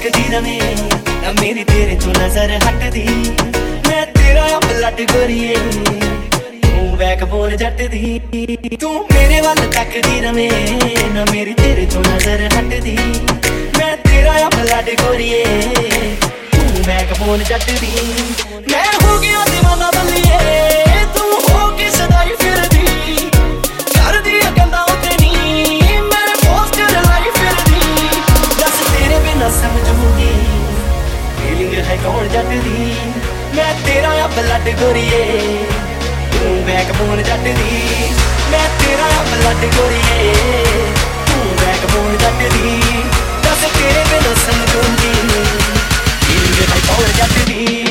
तकदी रवे ना मेरी तेरे चो नजर हटदी। मैं तेरा ब्लड गोरिए तू बैकबोन जट दी। तू मेरे वाल तकदी रवे ना मेरी तेरे चो नजर हटदी। मैं तेरा ब्लड गोरिए तू बैकबोन जट दी। मैं हो गया दीवाना बल्लिए तू हो के सदाई फिरदी। कर दिया गंदा समझूंगी फीलिंग है कौन जट दी। मैं तेरा ब्लड गोरिए तू बैकबोन जट दी। मैं तेरा ब्लड गोरिए तू बैकबोन जट दी। दस तेरे बिना समझूंगी फीलिंग है कौन जट दी।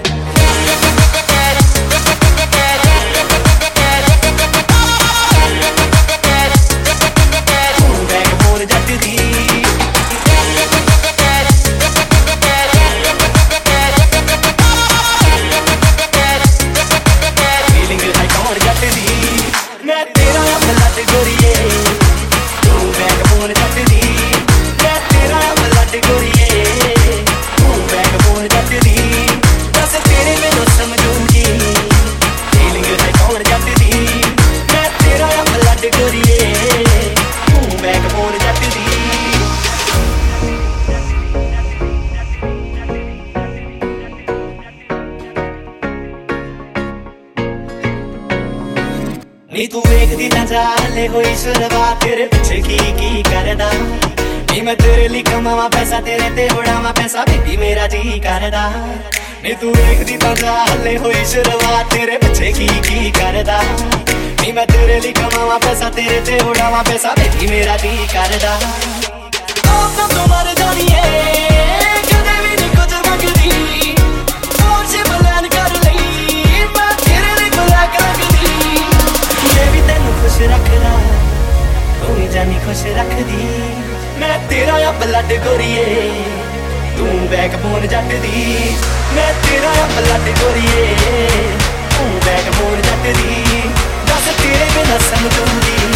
नी तू वेखदी ना जाले होई शुरुआत तेरे पिछे की करदा। नी मैं तेरे लिए कमावा पैसा तेरे ते उड़ावा पैसा बेबी मेरा जी करदा। नी तू वेखदी ना जाले होई शुरुआत तेरे पिछे की करदा। नी मैं तेरे लिए कमावा पैसा तेरे ते उड़ावा पैसा बेबी मेरा जी करदा। आप ना तो मर जानिए कदे भी नहीं कुछ मंगदी। और से प्लान कर लई मैं तेरे लिए ब्लैक रखदी। भी तेनू खुश रखदा तू ही जानी खुश रखदी। मैं तेरा ब्लड गोरिए तू बैकबोन जट दी। मैं तेरा ब्लड गोरिए तू बैकबोन जट दी। दस तेरे बिना समझूंगी